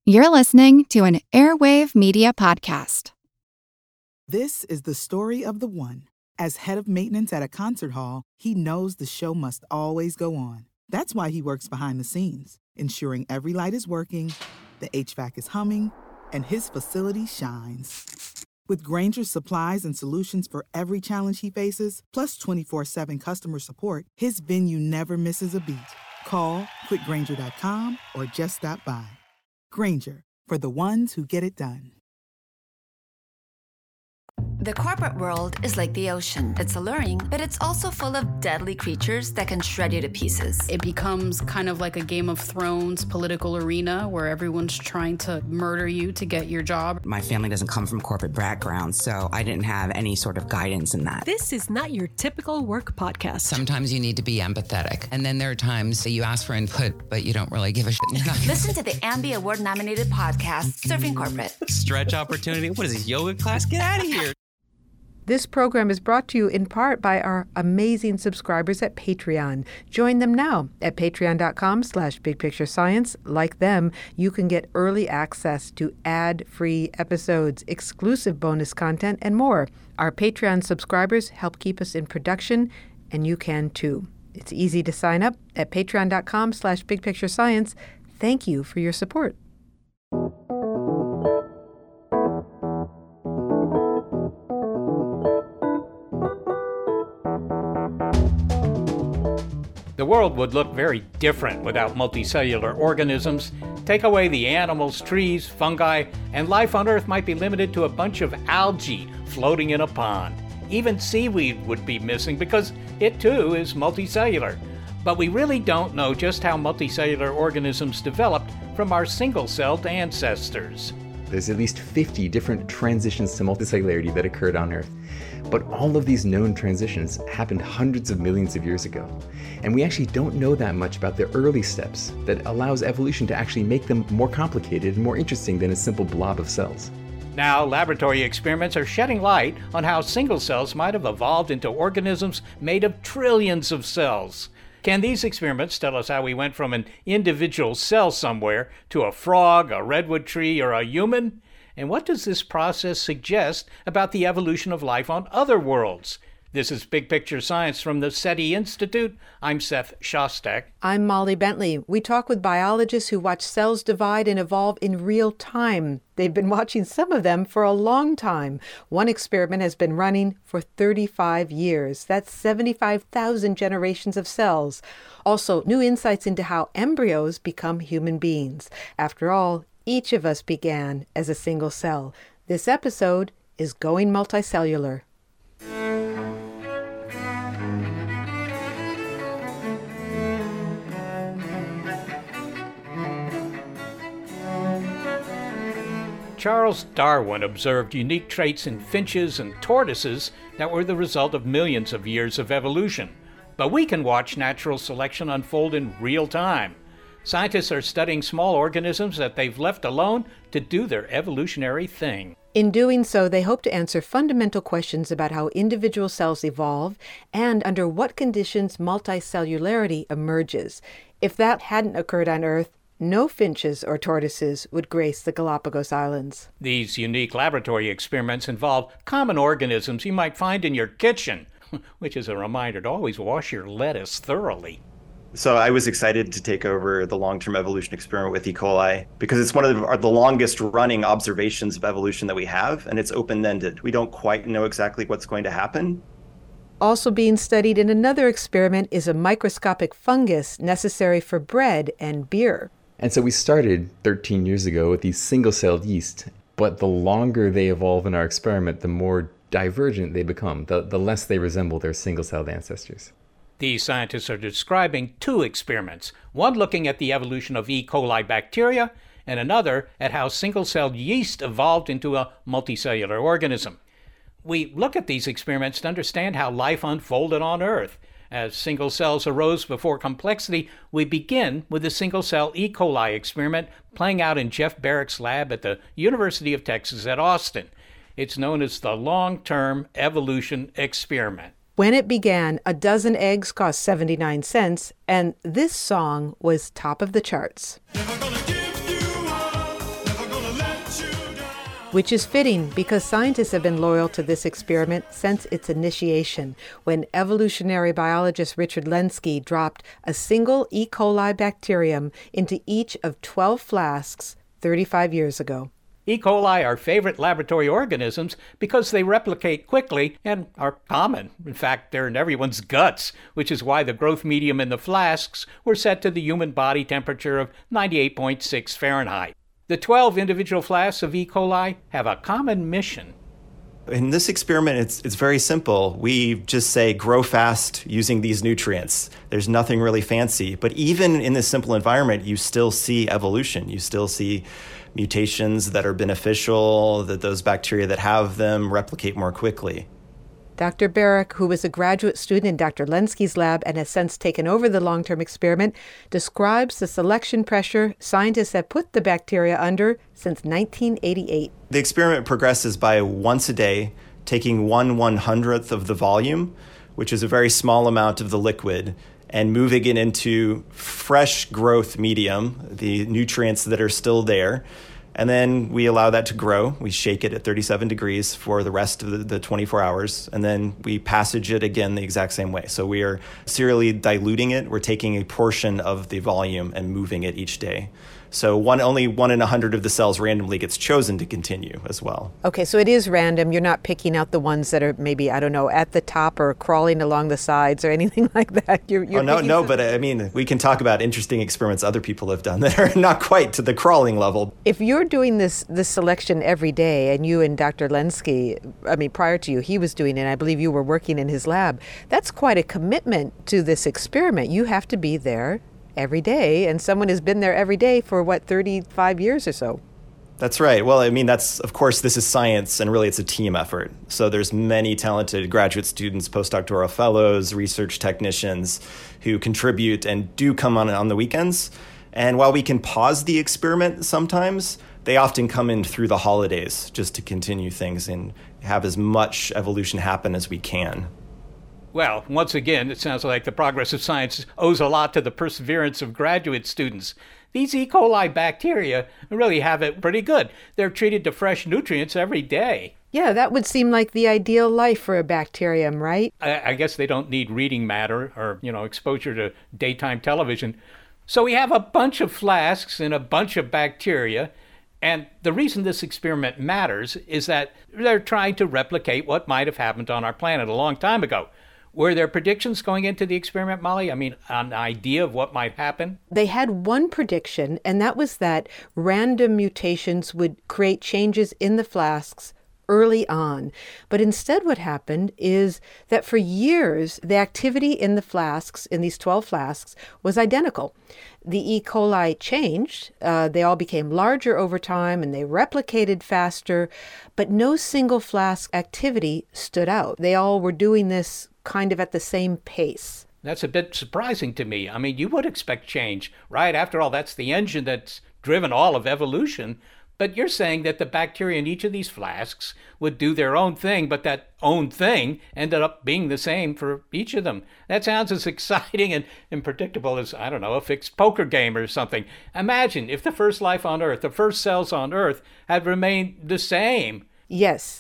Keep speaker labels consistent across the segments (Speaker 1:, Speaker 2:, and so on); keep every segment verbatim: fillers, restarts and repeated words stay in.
Speaker 1: You're listening to an Airwave Media Podcast.
Speaker 2: This is the story of the one. As head of maintenance at a concert hall, he knows the show must always go on. That's why he works behind the scenes, ensuring every light is working, the H V A C is humming, and his facility shines. With Grainger's supplies and solutions for every challenge he faces, plus twenty-four seven customer support, his venue never misses a beat. Call quick grainger dot com or just stop by. Grainger, for the ones who get it done.
Speaker 3: The corporate world is like the ocean. It's alluring, but it's also full of deadly creatures that can shred you to pieces.
Speaker 4: It becomes kind of like a Game of Thrones political arena where everyone's trying to murder you to get your job.
Speaker 5: My family doesn't come from corporate background, so I didn't have any sort of guidance in that.
Speaker 6: This is not your typical work podcast.
Speaker 7: Sometimes you need to be empathetic, and then there are times that you ask for input, but you don't really give a shit.
Speaker 3: Listen to the Ambie Award-nominated podcast, Surfing Corporate.
Speaker 8: Stretch opportunity? What is this, yoga class? Get out of here.
Speaker 9: This program is brought to you in part by our amazing subscribers at Patreon. Join them now at patreon.com slash bigpicturescience. Like them, you can get early access to ad-free episodes, exclusive bonus content, and more. Our Patreon subscribers help keep us in production, and you can too. It's easy to sign up at patreon.com slash bigpicturescience. Thank you for your support.
Speaker 10: The world would look very different without multicellular organisms. Take away the animals, trees, fungi, and life on Earth might be limited to a bunch of algae floating in a pond. Even seaweed would be missing because it too is multicellular. But we really don't know just how multicellular organisms developed from our single-celled ancestors.
Speaker 11: There's at least fifty different transitions to multicellularity that occurred on Earth. But all of these known transitions happened hundreds of millions of years ago. And we actually don't know that much about the early steps that allows evolution to actually make them more complicated and more interesting than a simple blob of cells.
Speaker 10: Now, laboratory experiments are shedding light on how single cells might have evolved into organisms made of trillions of cells. Can these experiments tell us how we went from an individual cell somewhere to a frog, a redwood tree, or a human? And what does this process suggest about the evolution of life on other worlds? This is Big Picture Science from the SETI Institute. I'm Seth Shostak.
Speaker 9: I'm Molly Bentley. We talk with biologists who watch cells divide and evolve in real time. They've been watching some of them for a long time. One experiment has been running for thirty-five years. That's seventy-five thousand generations of cells. Also, new insights into how embryos become human beings. After all, each of us began as a single cell. This episode is Going Multicellular.
Speaker 10: Charles Darwin observed unique traits in finches and tortoises that were the result of millions of years of evolution. But we can watch natural selection unfold in real time. Scientists are studying small organisms that they've left alone to do their evolutionary thing.
Speaker 9: In doing so, they hope to answer fundamental questions about how individual cells evolve and under what conditions multicellularity emerges. If that hadn't occurred on Earth, no finches or tortoises would grace the Galapagos Islands.
Speaker 10: These unique laboratory experiments involve common organisms you might find in your kitchen, which is a reminder to always wash your lettuce thoroughly.
Speaker 12: So I was excited to take over the long-term evolution experiment with E. coli because it's one of the, the longest running observations of evolution that we have, and it's open-ended. We don't quite know exactly what's going to happen.
Speaker 9: Also being studied in another experiment is a microscopic fungus necessary for bread and beer.
Speaker 11: And so we started thirteen years ago with these single-celled yeast, but the longer they evolve in our experiment, the more divergent they become, the, the less they resemble their single-celled ancestors.
Speaker 10: These scientists are describing two experiments, one looking at the evolution of E. coli bacteria, and another at how single-celled yeast evolved into a multicellular organism. We look at these experiments to understand how life unfolded on Earth. As single cells arose before complexity, we begin with the single-cell E. coli experiment playing out in Jeff Barrick's lab at the University of Texas at Austin. It's known as the long-term evolution experiment.
Speaker 9: When it began, a dozen eggs cost seventy-nine cents, and this song was top of the charts. which is fitting because scientists have been loyal to this experiment since its initiation, when evolutionary biologist Richard Lenski dropped a single E. coli bacterium into each of twelve flasks thirty-five years ago.
Speaker 10: E. coli are favorite laboratory organisms because they replicate quickly and are common. In fact, they're in everyone's guts, which is why the growth medium in the flasks were set to the human body temperature of ninety-eight point six Fahrenheit. The twelve individual flasks of E. coli have a common mission.
Speaker 12: In this experiment, it's it's very simple. We just say grow fast using these nutrients. There's nothing really fancy. But even in this simple environment, you still see evolution. You still see mutations that are beneficial, that those bacteria that have them replicate more quickly.
Speaker 9: Doctor Barrick, who was a graduate student in Doctor Lenski's lab and has since taken over the long-term experiment, describes the selection pressure scientists have put the bacteria under since nineteen eighty-eight.
Speaker 12: The experiment progresses by once a day, taking one one-hundredth of the volume, which is a very small amount of the liquid, and moving it into fresh growth medium, the nutrients that are still there. And then we allow that to grow. We shake it at thirty-seven degrees for the rest of the, the twenty-four hours. And then we passage it again the exact same way. So we are serially diluting it. We're taking a portion of the volume and moving it each day. So one only one in a hundred of the cells randomly gets chosen to continue as well.
Speaker 9: Okay, so it is random. You're not picking out the ones that are maybe, I don't know, at the top or crawling along the sides or anything like that. You're, you're
Speaker 12: oh, no, no,
Speaker 9: some...
Speaker 12: but I mean, we can talk about interesting experiments other people have done that are not quite to the crawling level.
Speaker 9: If you're doing this this selection every day, and you and Doctor Lenski, I mean, prior to you, he was doing it, and I believe you were working in his lab, that's quite a commitment to this experiment. You have to be there every day, and someone has been there every day for, what, thirty-five years or so?
Speaker 12: That's right. Well, I mean, that's, of course, this is science, and really it's a team effort. So there's many talented graduate students, postdoctoral fellows, research technicians who contribute and do come on on the weekends. And while we can pause the experiment sometimes, they often come in through the holidays just to continue things and have as much evolution happen as we can.
Speaker 10: Well, once again, it sounds like the progress of science owes a lot to the perseverance of graduate students. These E. coli bacteria really have it pretty good. They're treated to fresh nutrients every day.
Speaker 9: Yeah, that would seem like the ideal life for a bacterium, right?
Speaker 10: I, I guess they don't need reading matter or, you know, exposure to daytime television. So we have a bunch of flasks and a bunch of bacteria. And the reason this experiment matters is that they're trying to replicate what might have happened on our planet a long time ago. Were there predictions going into the experiment, Molly? I mean, an idea of what might happen?
Speaker 9: They had one prediction, and that was that random mutations would create changes in the flasks early on. But instead what happened is that for years, the activity in the flasks, in these twelve flasks, was identical. The E. coli changed. Uh, they all became larger over time, and they replicated faster. But no single flask activity stood out. They all were doing this kind of at the same pace.
Speaker 10: That's a bit surprising to me. I mean, you would expect change, right? After all, that's the engine that's driven all of evolution. But you're saying that the bacteria in each of these flasks would do their own thing, but that own thing ended up being the same for each of them. That sounds as exciting and, and predictable as, I don't know, a fixed poker game or something. Imagine if the first life on Earth, the first cells on Earth, had remained the same.
Speaker 9: Yes.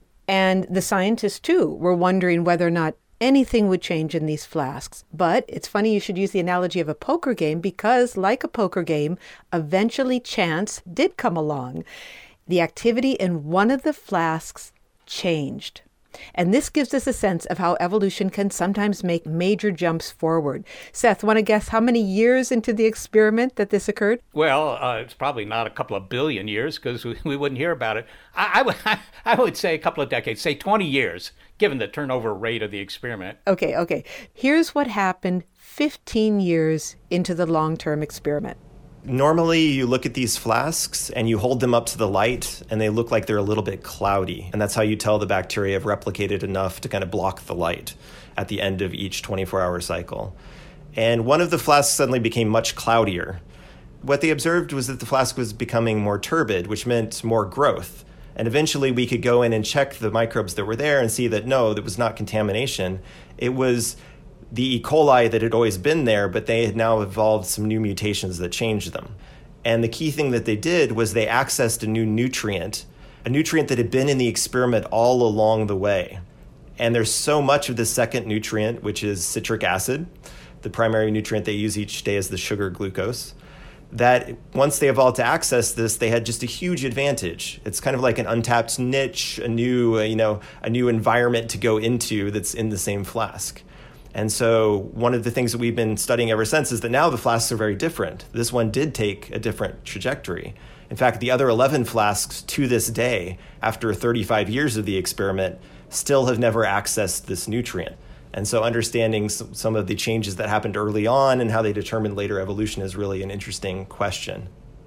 Speaker 9: And the scientists, too, were wondering whether or not anything would change in these flasks. But it's funny you should use the analogy of a poker game because, like a poker game, eventually chance did come along. The activity in one of the flasks changed. And this gives us a sense of how evolution can sometimes make major jumps forward. Seth, want to guess how many years into the experiment that this occurred?
Speaker 10: Well, uh, it's probably not a couple of billion years because we, we wouldn't hear about it. I, I, would, I would say a couple of decades, say twenty years, given the turnover rate of the experiment.
Speaker 9: Okay, okay. Here's what happened fifteen years into the long-term experiment.
Speaker 12: Normally, you look at these flasks and you hold them up to the light and they look like they're a little bit cloudy. And that's how you tell the bacteria have replicated enough to kind of block the light at the end of each twenty-four hour cycle. And one of the flasks suddenly became much cloudier. What they observed was that the flask was becoming more turbid, which meant more growth. And eventually we could go in and check the microbes that were there and see that no, that was not contamination. It was the E. coli that had always been there, but they had now evolved some new mutations that changed them. And the key thing that they did was they accessed a new nutrient a nutrient that had been in the experiment all along the way. And there's so much of the second nutrient, which is citric acid, the primary nutrient they use each day is the sugar glucose, that once they evolved to access this, they had just a huge advantage. It's kind of like an untapped niche, a new, uh, you know, a new environment to go into that's in the same flask. And so one of the things that we've been studying ever since is that now the flasks are very different. This one did take a different trajectory. In fact, the other eleven flasks to this day, after thirty-five years of the experiment, still have never accessed this nutrient. And so understanding some of the changes that happened early on and how they determined later evolution is really an interesting question.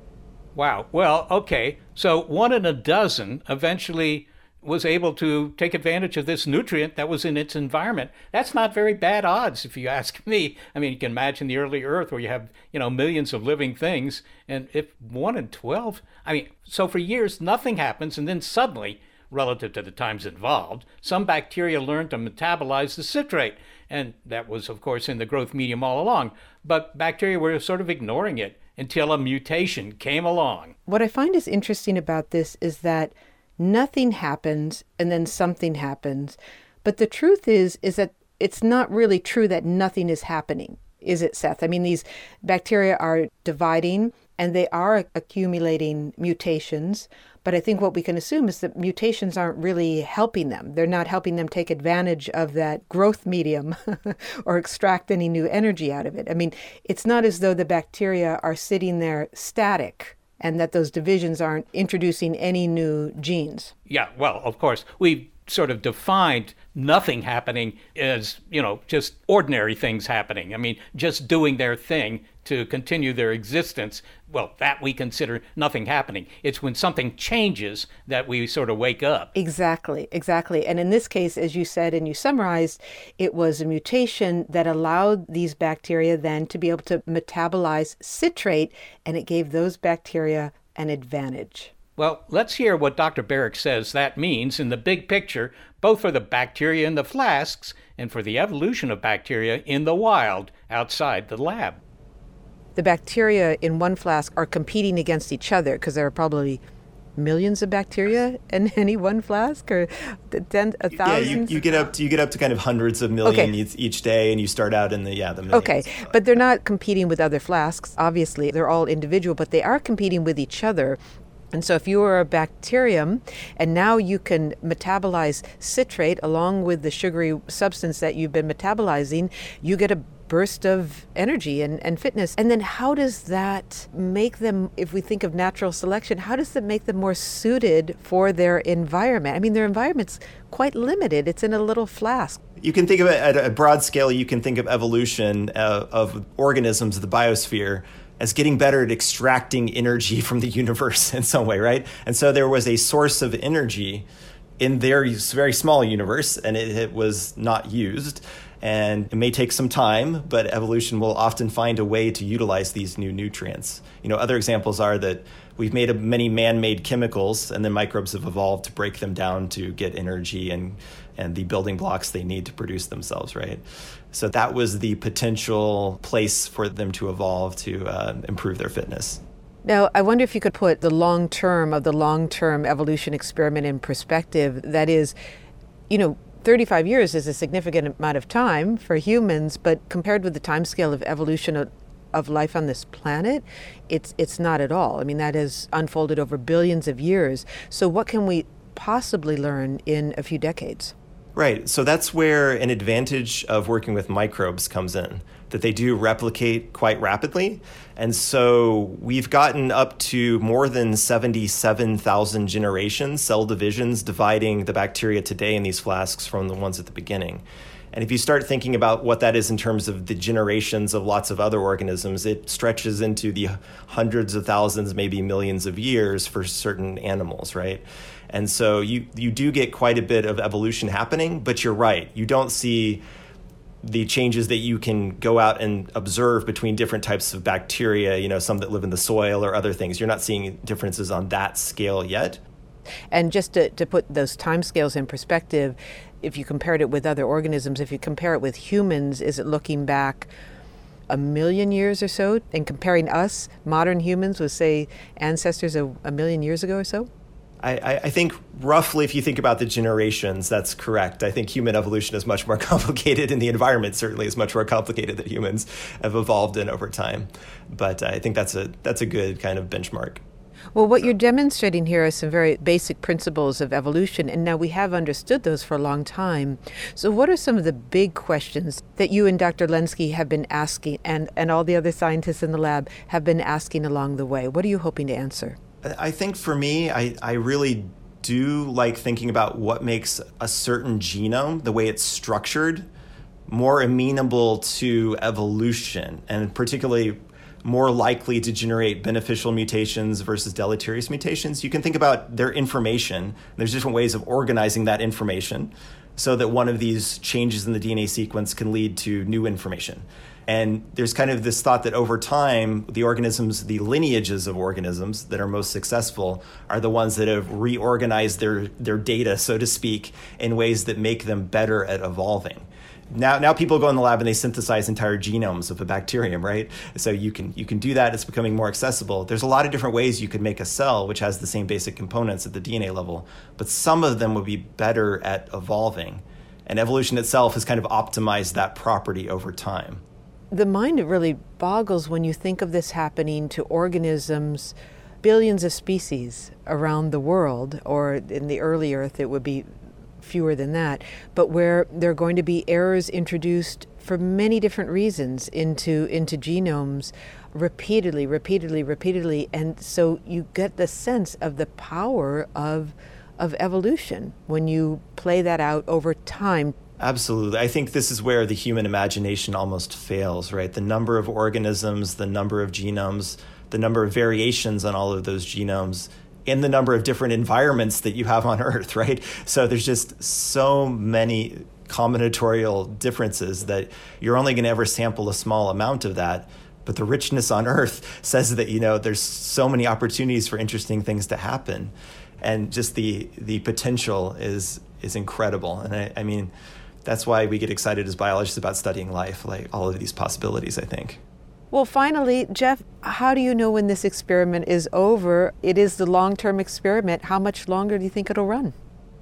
Speaker 10: Wow. Well, okay. So one in a dozen eventually was able to take advantage of this nutrient that was in its environment. That's not very bad odds, if you ask me. I mean, you can imagine the early Earth where you have, you know, millions of living things. And if one in twelve, I mean, so for years, nothing happens. And then suddenly, relative to the times involved, some bacteria learned to metabolize the citrate. And that was, of course, in the growth medium all along. But bacteria were sort of ignoring it until a mutation came along.
Speaker 9: What I find is interesting about this is that nothing happens and then something happens. But the truth is, is that it's not really true that nothing is happening, is it, Seth? I mean, these bacteria are dividing and they are accumulating mutations. But I think what we can assume is that mutations aren't really helping them. They're not helping them take advantage of that growth medium or extract any new energy out of it. I mean, it's not as though the bacteria are sitting there static and that those divisions aren't introducing any new genes.
Speaker 10: Yeah, well, of course, we've sort of defined nothing happening as, you know, just ordinary things happening. I mean, just doing their thing to continue their existence. Well, that we consider nothing happening. It's when something changes that we sort of wake up.
Speaker 9: Exactly, exactly. And in this case, as you said and you summarized, it was a mutation that allowed these bacteria then to be able to metabolize citrate, and it gave those bacteria an advantage.
Speaker 10: Well, let's hear what Doctor Barrick says that means in the big picture, both for the bacteria in the flasks and for the evolution of bacteria in the wild outside the lab.
Speaker 9: The bacteria in one flask are competing against each other because there are probably millions of bacteria in any one flask, or ten, a thousand.
Speaker 12: Yeah, you, you get up to you get up to kind of hundreds of million
Speaker 9: okay.
Speaker 12: each, each day, and you start out in the yeah the millions.
Speaker 9: Okay, but they're not competing with other flasks. Obviously, they're all individual, but they are competing with each other. And so if you are a bacterium and now you can metabolize citrate along with the sugary substance that you've been metabolizing, you get a burst of energy and, and fitness. And then how does that make them, if we think of natural selection, how does that make them more suited for their environment? I mean, their environment's quite limited. It's in a little flask.
Speaker 12: You can think of it at a broad scale. You can think of evolution uh, of organisms, the biosphere, as getting better at extracting energy from the universe in some way, right? And so there was a source of energy in their very small universe, and it, it was not used. And it may take some time, but evolution will often find a way to utilize these new nutrients. You know, other examples are that we've made many man-made chemicals, and then microbes have evolved to break them down to get energy and and the building blocks they need to produce themselves, right? So that was the potential place for them to evolve to uh, improve their fitness.
Speaker 9: Now, I wonder if you could put the long term of the long-term evolution experiment in perspective. That is, you know, thirty-five years is a significant amount of time for humans, but compared with the timescale of evolution of, of life on this planet, it's it's not at all. I mean, that has unfolded over billions of years. So what can we possibly learn in a few decades?
Speaker 12: Right. So that's where an advantage of working with microbes comes in, that they do replicate quite rapidly. And so we've gotten up to more than seventy-seven thousand generations, cell divisions, dividing the bacteria today in these flasks from the ones at the beginning. And if you start thinking about what that is in terms of the generations of lots of other organisms, it stretches into the hundreds of thousands, maybe millions of years for certain animals, right? And so you, you do get quite a bit of evolution happening, but you're right. You don't see the changes that you can go out and observe between different types of bacteria, you know, some that live in the soil or other things. You're not seeing differences on that scale yet.
Speaker 9: And just to, to put those timescales in perspective, if you compared it with other organisms, if you compare it with humans, is it looking back a million years or so and comparing us, modern humans, with, say, ancestors a, a million years ago or so?
Speaker 12: I, I think roughly, if you think about the generations, that's correct. I think human evolution is much more complicated, and the environment certainly is much more complicated that humans have evolved in over time. But I think that's a that's a good kind of benchmark.
Speaker 9: Well, what you're demonstrating here are some very basic principles of evolution, and now we have understood those for a long time. So what are some of the big questions that you and Doctor Lenski have been asking, and, and all the other scientists in the lab have been asking along the way? What are you hoping to answer?
Speaker 12: I think for me, I, I really do like thinking about what makes a certain genome, the way it's structured, more amenable to evolution, and particularly more likely to generate beneficial mutations versus deleterious mutations. You can think about their information. There's different ways of organizing that information so that one of these changes in the D N A sequence can lead to new information. And there's kind of this thought that over time, the organisms, the lineages of organisms that are most successful are the ones that have reorganized their, their data, so to speak, in ways that make them better at evolving. Now, now people go in the lab and they synthesize entire genomes of a bacterium, right? So you can you can do that. It's becoming more accessible. There's a lot of different ways you could make a cell which has the same basic components at the D N A level, but some of them would be better at evolving. And evolution itself has kind of optimized that property over time.
Speaker 9: The mind really boggles when you think of this happening to organisms, billions of species around the world, or in the early Earth it would be fewer than that, but where there are going to be errors introduced for many different reasons into into genomes repeatedly, repeatedly, repeatedly. And so you get the sense of the power of of evolution when you play that out over time.
Speaker 12: Absolutely. I think this is where the human imagination almost fails, right? The number of organisms, the number of genomes, the number of variations on all of those genomes, and the number of different environments that you have on Earth, right? So there's just so many combinatorial differences that you're only going to ever sample a small amount of that. But the richness on Earth says that, you know, there's so many opportunities for interesting things to happen. And just the the potential is is incredible. And I, I mean, that's why we get excited as biologists about studying life, like all of these possibilities, I think.
Speaker 9: Well, finally, Jeff, how do you know when this experiment is over? It is the long-term experiment. How much longer do you think it'll run?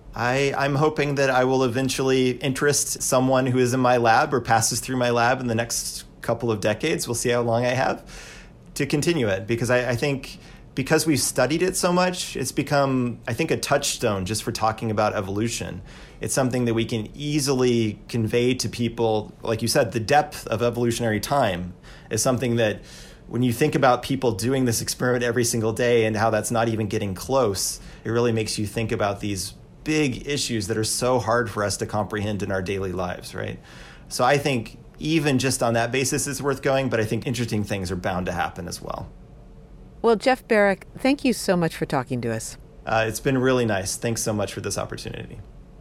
Speaker 12: I, I'm hoping that I will eventually interest someone who is in my lab or passes through my lab in the next couple of decades. We'll see how long I have to continue it, because I, I think because we've studied it so much, it's become, I think, a touchstone just for talking about evolution. It's something that we can easily convey to people. Like you said, the depth of evolutionary time is something that when you think about people doing this experiment every single day and how that's not even getting close, it really makes you think about these big issues that are so hard for us to comprehend in our daily lives, right? So I think even just on that basis it's worth going, but I think interesting things are bound to happen as well.
Speaker 9: Well, Jeff Barrick, thank you so much for talking to us.
Speaker 12: Uh, it's been really nice. Thanks so much for this opportunity.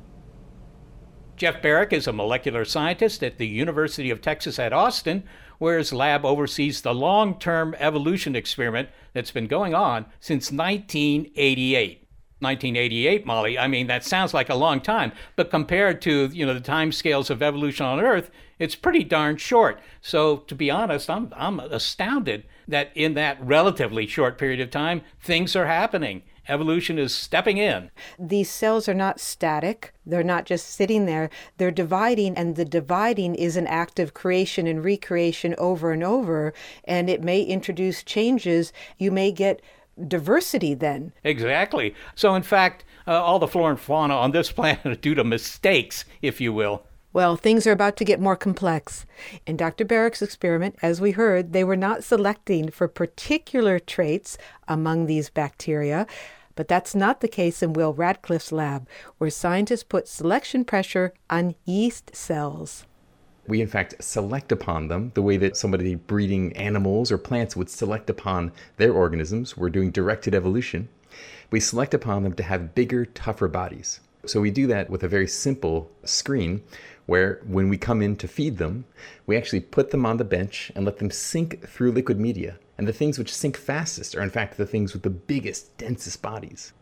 Speaker 10: Jeff Barrick is a molecular scientist at the University of Texas at Austin, where his lab oversees the long-term evolution experiment that's been going on since nineteen eighty-eight. nineteen eighty-eight, Molly, I mean, that sounds like a long time, but compared to, you know, the time scales of evolution on Earth, it's pretty darn short. So to be honest, I'm I'm astounded that in that relatively short period of time, things are happening. Evolution is stepping in.
Speaker 9: These cells are not static. They're not just sitting there. They're dividing, and the dividing is an act of creation and recreation over and over, and it may introduce changes. You may get diversity then.
Speaker 10: Exactly. So in fact, uh, all the flora and fauna on this planet are due to mistakes, if you will.
Speaker 9: Well, things are about to get more complex. In Doctor Barrick's experiment, as we heard, they were not selecting for particular traits among these bacteria, but that's not the case in Will Radcliffe's lab, where scientists put selection pressure on yeast cells.
Speaker 11: We, in fact, select upon them the way that somebody breeding animals or plants would select upon their organisms. We're doing directed evolution. We select upon them to have bigger, tougher bodies. So we do that with a very simple screen where when we come in to feed them, we actually put them on the bench and let them sink through liquid media. And the things which sink fastest are, in fact, the things with the biggest, densest bodies.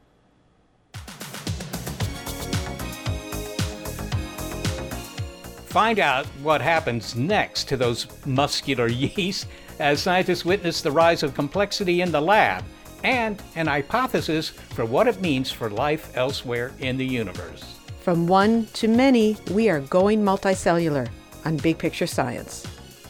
Speaker 10: Find out what happens next to those muscular yeast as scientists witness the rise of complexity in the lab and an hypothesis for what it means for life elsewhere in the universe.
Speaker 9: From one to many, we are going multicellular on Big Picture Science.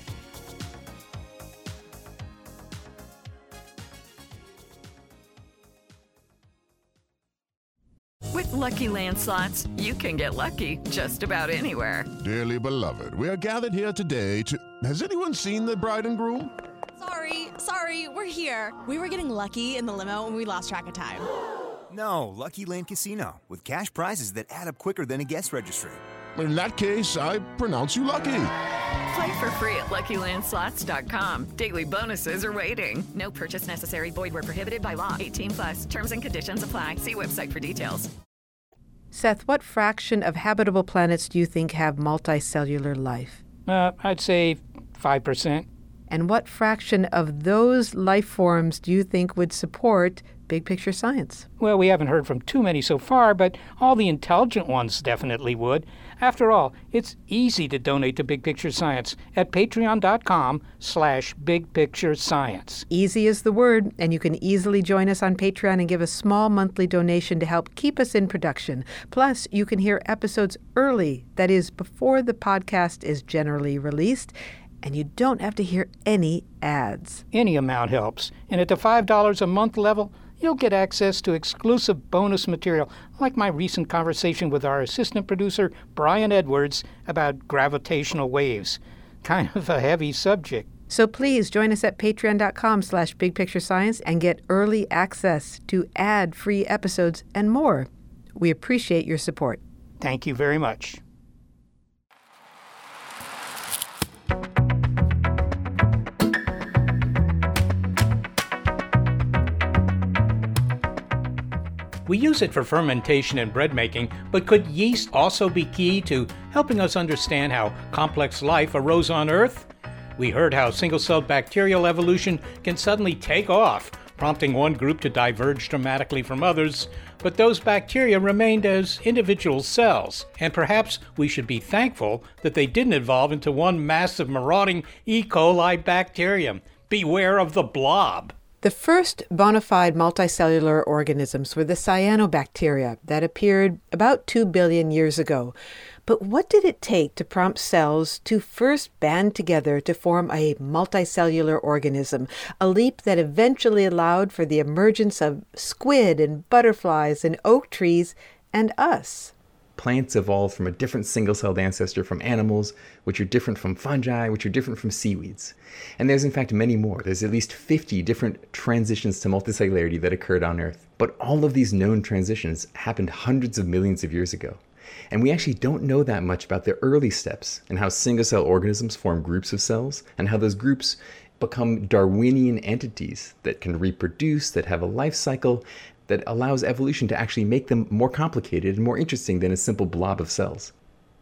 Speaker 13: With Lucky Land Slots, you can get lucky just about anywhere.
Speaker 14: Dearly beloved, we are gathered here today to... Has anyone seen the bride and groom?
Speaker 15: Sorry, sorry, we're here. We were getting lucky in the limo and we lost track of time.
Speaker 16: No, Lucky Land Casino, with cash prizes that add up quicker than a guest registry.
Speaker 14: In that case, I pronounce you lucky.
Speaker 13: Play for free at Lucky Land Slots dot com. Daily bonuses are waiting. No purchase necessary. Void where prohibited by law. eighteen plus. Terms and conditions apply. See website for details.
Speaker 9: Seth, what fraction of habitable planets do you think have multicellular life?
Speaker 10: Uh, I'd say five percent.
Speaker 9: And what fraction of those life forms do you think would support Big Picture Science?
Speaker 10: Well, we haven't heard from too many so far, but all the intelligent ones definitely would. After all, it's easy to donate to Big Picture Science at patreon.com slash Big Picture Science.
Speaker 9: Easy is the word, and you can easily join us on Patreon and give a small monthly donation to help keep us in production. Plus, you can hear episodes early, that is, before the podcast is generally released, and you don't have to hear any ads.
Speaker 10: Any amount helps, and at the five dollars a month level, you'll get access to exclusive bonus material, like my recent conversation with our assistant producer, Brian Edwards, about gravitational waves. Kind of a heavy subject.
Speaker 9: So please join us at patreon.com slash bigpicturescience and get early access to ad-free episodes and more. We appreciate your support.
Speaker 10: Thank you very much. We use it for fermentation and bread making, but could yeast also be key to helping us understand how complex life arose on Earth? We heard how single-celled bacterial evolution can suddenly take off, prompting one group to diverge dramatically from others, but those bacteria remained as individual cells, and perhaps we should be thankful that they didn't evolve into one massive marauding E. coli bacterium. Beware of the blob.
Speaker 9: The first bona fide multicellular organisms were the cyanobacteria that appeared about two billion years ago. But what did it take to prompt cells to first band together to form a multicellular organism, a leap that eventually allowed for the emergence of squid and butterflies and oak trees and us?
Speaker 11: Plants evolved from a different single-celled ancestor from animals, which are different from fungi, which are different from seaweeds. And there's in fact many more. There's at least fifty different transitions to multicellularity that occurred on Earth. But all of these known transitions happened hundreds of millions of years ago. And we actually don't know that much about the early steps and how single-cell organisms form groups of cells and how those groups become Darwinian entities that can reproduce, that have a life cycle, that allows evolution to actually make them more complicated and more interesting than a simple blob of cells.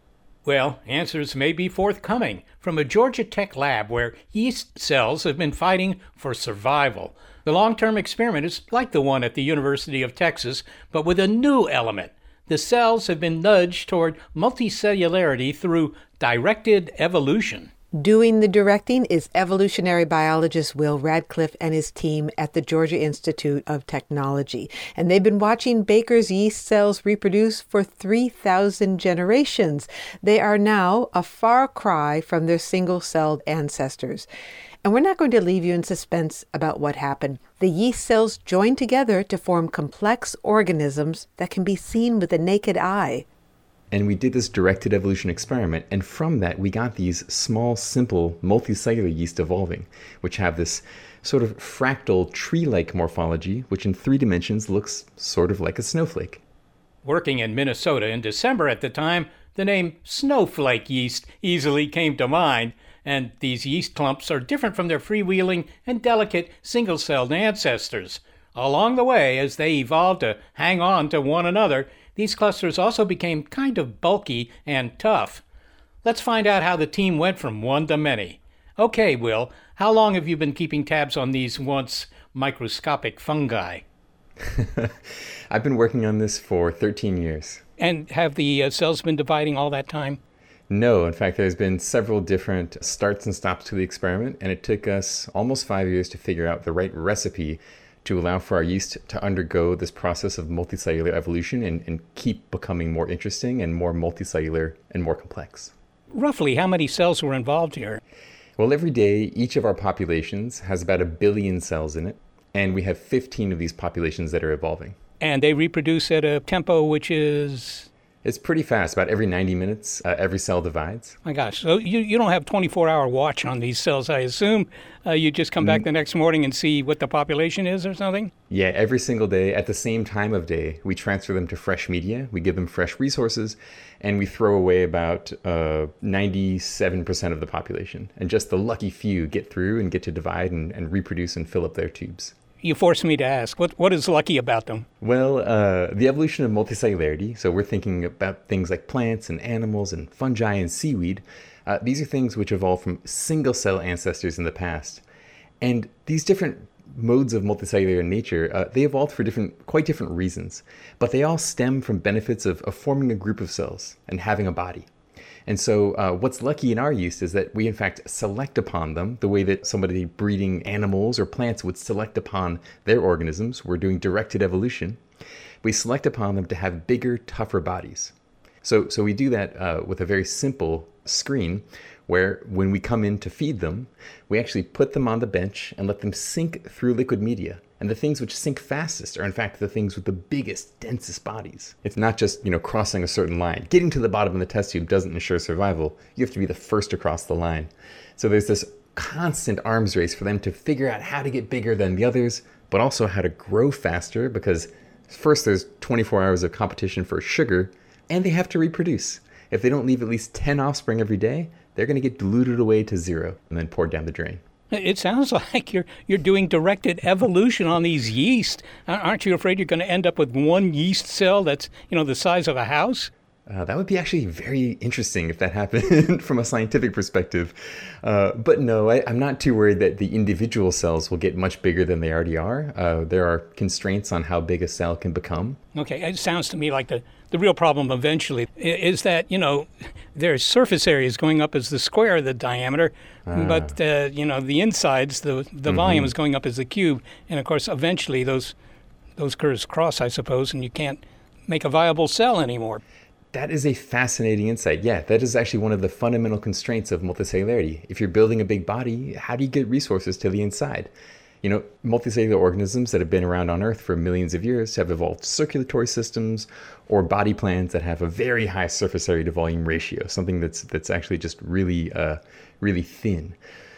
Speaker 10: Well, answers may be forthcoming from a Georgia Tech lab where yeast cells have been fighting for survival. The long-term experiment is like the one at the University of Texas, but with a new element. The cells have been nudged toward multicellularity through directed evolution.
Speaker 9: Doing the directing is evolutionary biologist Will Radcliffe and his team at the Georgia Institute of Technology. And they've been watching Baker's yeast cells reproduce for three thousand generations. They are now a far cry from their single-celled ancestors. And we're not going to leave you in suspense about what happened. The yeast cells joined together to form complex organisms that can be seen with the naked eye.
Speaker 11: And we did this directed evolution experiment, and from that we got these small, simple, multicellular yeast evolving, which have this sort of fractal tree-like morphology, which in three dimensions looks sort of like a snowflake.
Speaker 10: Working in Minnesota in December at the time, the name snowflake yeast easily came to mind, and these yeast clumps are different from their freewheeling and delicate single-celled ancestors. Along the way, as they evolved to hang on to one another, these clusters also became kind of bulky and tough. Let's find out how the team went from one to many. Okay, Will, how long have you been keeping tabs on these once microscopic fungi?
Speaker 11: I've been working on this for thirteen years.
Speaker 10: And have the uh, cells been dividing all that time?
Speaker 11: No, in fact, there's been several different starts and stops to the experiment, and it took us almost five years to figure out the right recipe to allow for our yeast to undergo this process of multicellular evolution and, and keep becoming more interesting and more multicellular and more complex.
Speaker 10: Roughly, how many cells were involved here?
Speaker 11: Well, every day, each of our populations has about a billion cells in it, and we have fifteen of these populations that are evolving.
Speaker 10: And they reproduce at a tempo which is...
Speaker 11: It's pretty fast. About every ninety minutes, uh, every cell divides.
Speaker 10: My gosh. So you, you don't have twenty-four hour watch on these cells, I assume. Uh, you just come back the next morning and see what the population is or something?
Speaker 11: Yeah, every single day at the same time of day, we transfer them to fresh media. We give them fresh resources, and we throw away about uh, ninety-seven percent of the population. And just the lucky few get through and get to divide and, and reproduce and fill up their tubes.
Speaker 10: You forced me to ask, what what is lucky about them?
Speaker 11: Well, uh, the evolution of multicellularity, so we're thinking about things like plants and animals and fungi and seaweed. Uh, these are things which evolved from single-cell ancestors in the past. And these different modes of multicellular nature, uh, they evolved for different, quite different reasons. But they all stem from benefits of, of forming a group of cells and having a body. And so uh, what's lucky in our yeast is that we, in fact, select upon them the way that somebody breeding animals or plants would select upon their organisms. We're doing directed evolution. We select upon them to have bigger, tougher bodies. So, so we do that uh, with a very simple screen where when we come in to feed them, we actually put them on the bench and let them sink through liquid media. And the things which sink fastest are, in fact, the things with the biggest, densest bodies. It's not just, you know, crossing a certain line. Getting to the bottom of the test tube doesn't ensure survival. You have to be the first across the line. So there's this constant arms race for them to figure out how to get bigger than the others, but also how to grow faster, because first there's twenty-four hours of competition for sugar, and they have to reproduce. If they don't leave at least ten offspring every day, they're going to get diluted away to zero and then poured down the drain.
Speaker 10: It sounds like you're you're doing directed evolution on these yeast. Aren't you afraid you're going to end up with one yeast cell that's, you know, the size of a house?
Speaker 11: Uh, that would be actually very interesting if that happened from a scientific perspective. Uh, but no, I, I'm not too worried that the individual cells will get much bigger than they already are. Uh, there are constraints on how big a cell can become.
Speaker 10: Okay, it sounds to me like the, the real problem eventually is that, you know, their surface area is going up as the square of the diameter, ah. but, uh, you know, the insides, the the mm-hmm. volume is going up as the cube. And, of course, eventually those those curves cross, I suppose, and you can't make a viable cell anymore.
Speaker 11: That is a fascinating insight. Yeah, that is actually one of the fundamental constraints of multicellularity. If you're building a big body, how do you get resources to the inside? You know, multicellular organisms that have been around on Earth for millions of years have evolved circulatory systems or body plans that have a very high surface area to volume ratio, something that's that's actually just really, uh, really thin.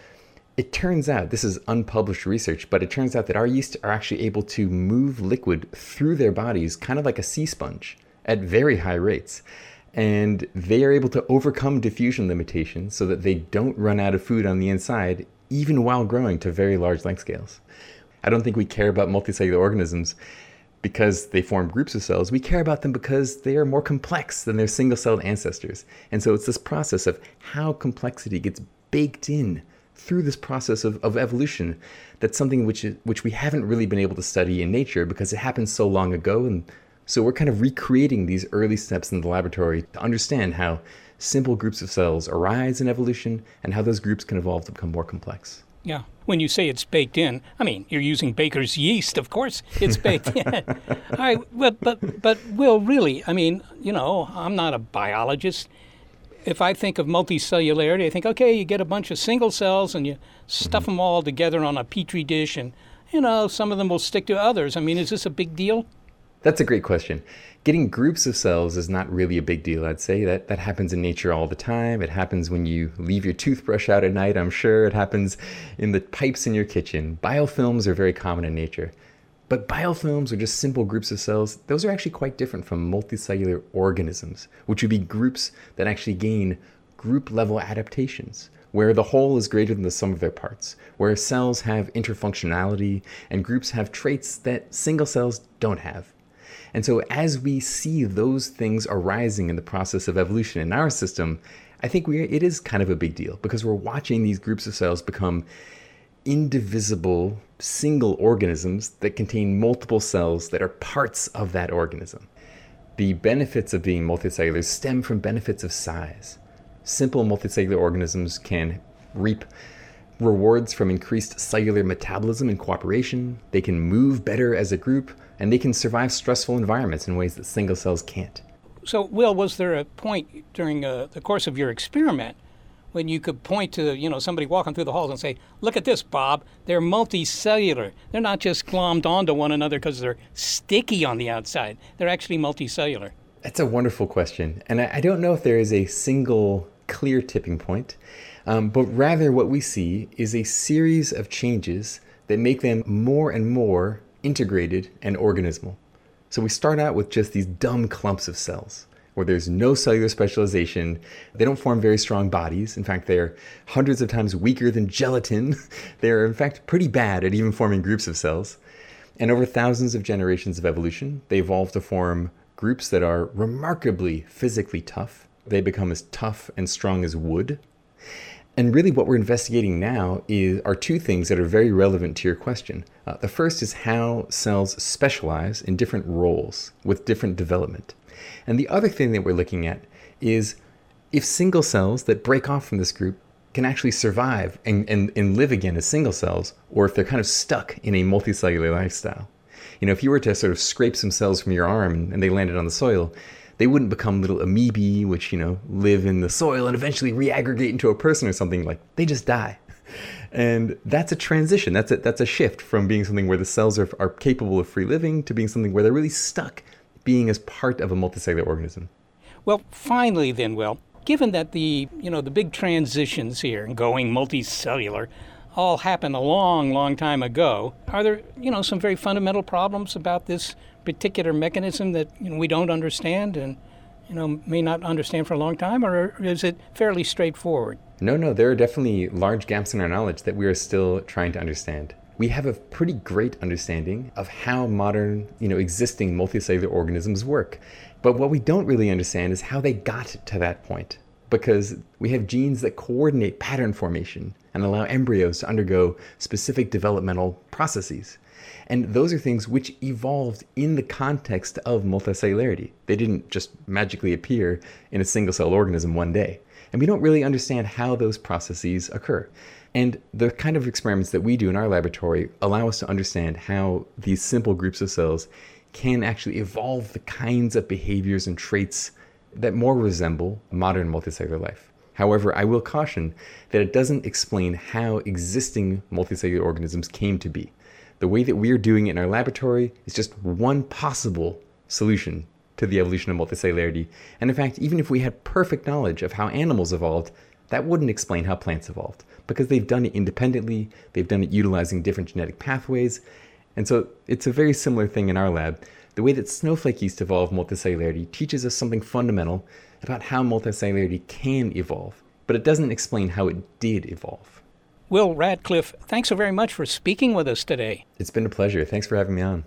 Speaker 11: It turns out, this is unpublished research, but it turns out that our yeast are actually able to move liquid through their bodies kind of like a sea sponge at very high rates. And they are able to overcome diffusion limitations so that they don't run out of food on the inside, even while growing to very large length scales. I don't think we care about multicellular organisms because they form groups of cells. We care about them because they are more complex than their single-celled ancestors. And so it's this process of how complexity gets baked in through this process of, of evolution that's something which is, which we haven't really been able to study in nature because it happened so long ago. And so we're kind of recreating these early steps in the laboratory to understand how simple groups of cells arise in evolution and how those groups can evolve to become more complex.
Speaker 10: Yeah. When you say it's baked in, I mean, you're using baker's yeast. Of course it's baked in. All right. But, but, but Will, really, I mean, you know, I'm not a biologist. If I think of multicellularity, I think, okay, you get a bunch of single cells and you stuff mm-hmm. them all together on a petri dish and, you know, some of them will stick to others. I mean, is this a big deal?
Speaker 11: That's a great question. Getting groups of cells is not really a big deal, I'd say. That that happens in nature all the time. It happens when you leave your toothbrush out at night, I'm sure. It happens in the pipes in your kitchen. Biofilms are very common in nature. But biofilms are just simple groups of cells. Those are actually quite different from multicellular organisms, which would be groups that actually gain group-level adaptations, where the whole is greater than the sum of their parts, where cells have interfunctionality and groups have traits that single cells don't have. And so as we see those things arising in the process of evolution in our system, I think we it is kind of a big deal because we're watching these groups of cells become indivisible single organisms that contain multiple cells that are parts of that organism. The benefits of being multicellular stem from benefits of size. Simple multicellular organisms can reap rewards from increased cellular metabolism and cooperation. They can move better as a group, and they can survive stressful environments in ways that single cells can't.
Speaker 10: So, Will, was there a point during uh, the course of your experiment when you could point to, you know, somebody walking through the halls and say, look at this, Bob, they're multicellular. They're not just glommed onto one another because they're sticky on the outside. They're actually multicellular.
Speaker 11: That's a wonderful question. And I, I don't know if there is a single clear tipping point, um, but rather what we see is a series of changes that make them more and more integrated and organismal. So we start out with just these dumb clumps of cells, where there's no cellular specialization. They don't form very strong bodies. In fact, they're hundreds of times weaker than gelatin. They're, in fact, pretty bad at even forming groups of cells. And over thousands of generations of evolution, they evolve to form groups that are remarkably physically tough. They become as tough and strong as wood. And really what we're investigating now is are two things that are very relevant to your question. Uh, the first is how cells specialize in different roles with different development. And the other thing that we're looking at is if single cells that break off from this group can actually survive and, and, and live again as single cells, or if they're kind of stuck in a multicellular lifestyle. You know, if you were to sort of scrape some cells from your arm and, and they landed on the soil, they wouldn't become little amoebae, which, you know, live in the soil and eventually reaggregate into a person or something. Like, they just die. And that's a transition. That's a, that's a shift from being something where the cells are, are capable of free living to being something where they're really stuck being as part of a multicellular organism.
Speaker 10: Well, finally then, Will, given that the, you know, the big transitions here and going multicellular all happened a long, long time ago, are there, you know, some very fundamental problems about this particular mechanism that, you know, we don't understand and, you know, may not understand for a long time, or is it fairly straightforward?
Speaker 11: No, no, there are definitely large gaps in our knowledge that we are still trying to understand. We have a pretty great understanding of how modern, you know, existing multicellular organisms work. But what we don't really understand is how they got to that point, because we have genes that coordinate pattern formation and allow embryos to undergo specific developmental processes. And those are things which evolved in the context of multicellularity. They didn't just magically appear in a single-cell organism one day. And we don't really understand how those processes occur. And the kind of experiments that we do in our laboratory allow us to understand how these simple groups of cells can actually evolve the kinds of behaviors and traits that more resemble modern multicellular life. However, I will caution that it doesn't explain how existing multicellular organisms came to be. The way that we're doing it in our laboratory is just one possible solution to the evolution of multicellularity. And in fact, even if we had perfect knowledge of how animals evolved, that wouldn't explain how plants evolved, because they've done it independently, they've done it utilizing different genetic pathways. And so it's a very similar thing in our lab. The way that snowflake yeast evolved multicellularity teaches us something fundamental about how multicellularity can evolve, but it doesn't explain how it did evolve.
Speaker 10: Will Radcliffe, thanks so very much for speaking with us today.
Speaker 11: It's been a pleasure. Thanks for having me on.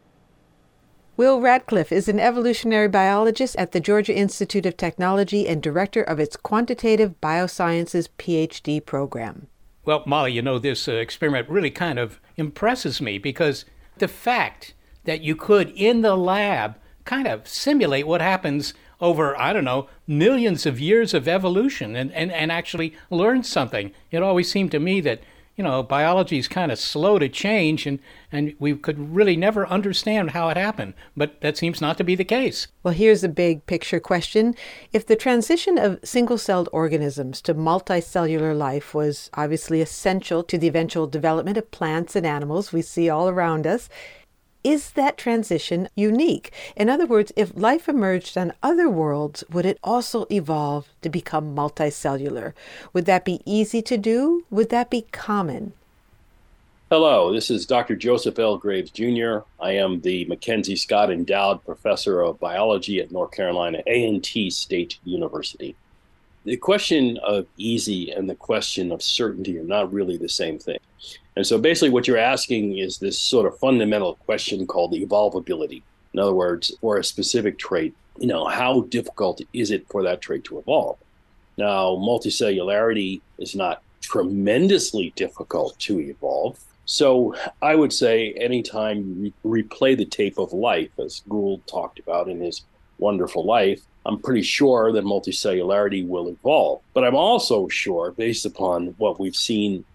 Speaker 9: Will Radcliffe is an evolutionary biologist at the Georgia Institute of Technology and director of its Quantitative Biosciences PhD program.
Speaker 10: Well, Molly, you know, this uh, experiment really kind of impresses me, because the fact that you could, in the lab, kind of simulate what happens over, I don't know, millions of years of evolution and, and, and actually learn something. It always seemed to me that, you know, biology is kind of slow to change, and, and we could really never understand how it happened. But that seems not to be the case.
Speaker 9: Well, here's a big picture question. If the transition of single-celled organisms to multicellular life was obviously essential to the eventual development of plants and animals we see all around us, is that transition unique? In other words, if life emerged on other worlds, would it also evolve to become multicellular? Would that be easy to do? Would that be common?
Speaker 17: Hello, this is Doctor Joseph L. Graves, Junior I am the Mackenzie Scott Endowed Professor of Biology at North Carolina A and T State University. The question of easy and the question of certainty are not really the same thing. And so basically what you're asking is this sort of fundamental question called evolvability. In other words, for a specific trait, you know, how difficult is it for that trait to evolve? Now, multicellularity is not tremendously difficult to evolve. So I would say anytime you re- replay the tape of life, as Gould talked about in his Wonderful Life, I'm pretty sure that multicellularity will evolve. But I'm also sure, based upon what we've seen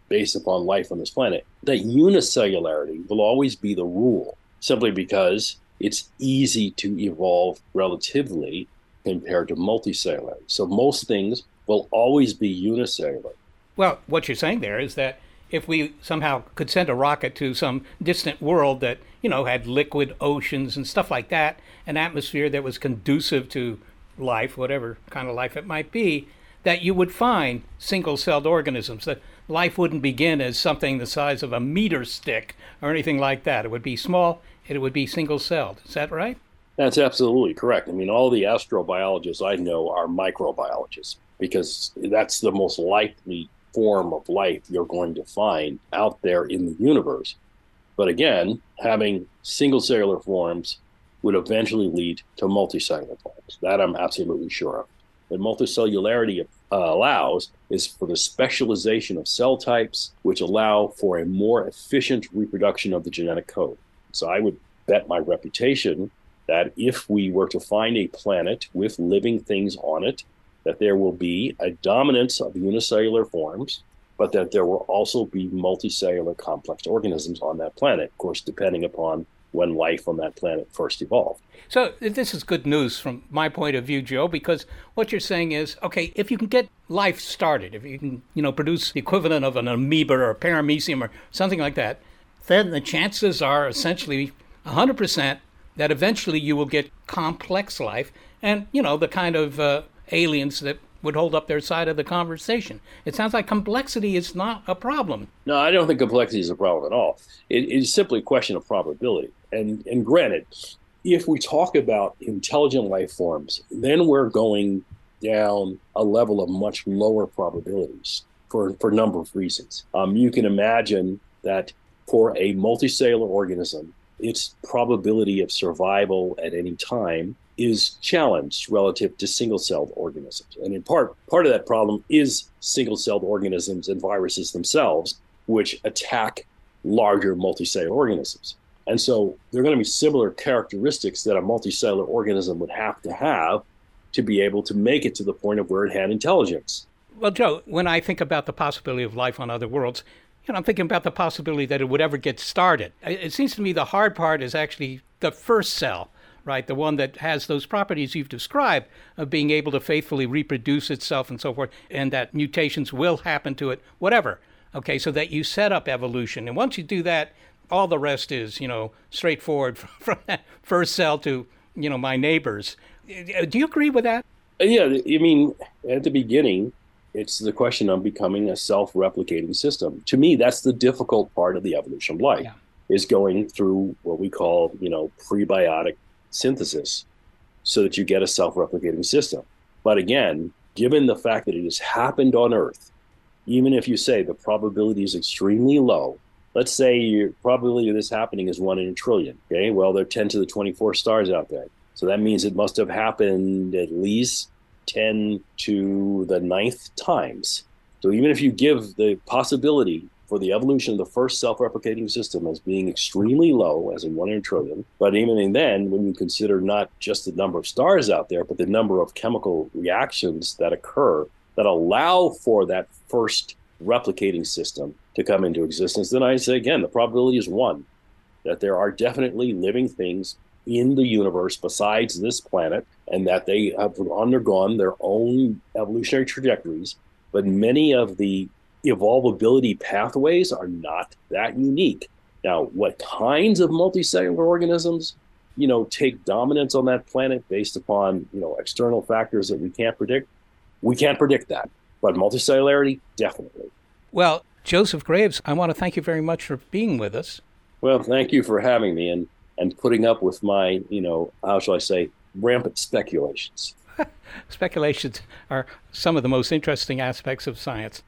Speaker 17: based upon life on this planet, that unicellularity will always be the rule, simply because it's easy to evolve relatively compared to multicellular. So most things will always be unicellular.
Speaker 10: Well, what you're saying there is that if we somehow could send a rocket to some distant world that, you know, had liquid oceans and stuff like that, an atmosphere that was conducive to life, whatever kind of life it might be, that you would find single-celled organisms, that life wouldn't begin as something the size of a meter stick or anything like that. It would be small, and it would be single-celled. Is that right?
Speaker 17: That's absolutely correct. I mean, all the astrobiologists I know are microbiologists, because that's the most likely form of life you're going to find out there in the universe. But again, having single-cellular forms would eventually lead to multicellular forms. That I'm absolutely sure of. What multicellularity uh, allows is for the specialization of cell types, which allow for a more efficient reproduction of the genetic code. So I would bet my reputation that if we were to find a planet with living things on it, that there will be a dominance of unicellular forms, but that there will also be multicellular complex organisms on that planet, of course, depending upon when life on that planet first evolved.
Speaker 10: So this is good news from my point of view, Joe, because what you're saying is, okay, if you can get life started, if you can, you know, produce the equivalent of an amoeba or a paramecium or something like that, then the chances are essentially one hundred percent that eventually you will get complex life and, you know, the kind of uh, aliens that would hold up their side of the conversation. It sounds like complexity is not a problem.
Speaker 17: No, I don't think complexity is a problem at all. It is simply a question of probability. And, and granted, if we talk about intelligent life forms, then we're going down a level of much lower probabilities for, for a number of reasons. Um, you can imagine that for a multicellular organism, its probability of survival at any time is challenged relative to single-celled organisms. And in part, part of that problem is single-celled organisms and viruses themselves, which attack larger multicellular organisms. And so there are going to be similar characteristics that a multicellular organism would have to have to be able to make it to the point of where it had intelligence.
Speaker 10: Well, Joe, when I think about the possibility of life on other worlds, you know, I'm thinking about the possibility that it would ever get started. It seems to me the hard part is actually the first cell, right? The one that has those properties you've described of being able to faithfully reproduce itself and so forth, and that mutations will happen to it, whatever. Okay, so that you set up evolution. And once you do that, all the rest is, you know, straightforward from that first cell to, you know, my neighbors. Do you agree with that?
Speaker 17: Yeah, I mean, at the beginning, it's the question of becoming a self-replicating system. To me, that's the difficult part of the evolution of life, yeah. is going through what we call, you know, prebiotic synthesis so that you get a self-replicating system. But again, given the fact that it has happened on Earth, even if you say the probability is extremely low, let's say your probability of this happening is one in a trillion. Okay, well, there are ten to the twenty-four stars out there. So that means it must have happened at least ten to the ninth times. So even if you give the possibility for the evolution of the first self-replicating system as being extremely low, as in one in a trillion, but even then, when you consider not just the number of stars out there, but the number of chemical reactions that occur that allow for that first replicating system to come into existence, then I say again, the probability is one, that there are definitely living things in the universe besides this planet, and that they have undergone their own evolutionary trajectories, but many of the evolvability pathways are not that unique. Now, what kinds of multicellular organisms, you know, take dominance on that planet based upon, you know, external factors that we can't predict? We can't predict that, but multicellularity, definitely.
Speaker 10: Well, Joseph Graves, I want to thank you very much for being with us.
Speaker 17: Well, thank you for having me and, and putting up with my, you know, how shall I say, rampant speculations.
Speaker 10: Speculations are some of the most interesting aspects of science.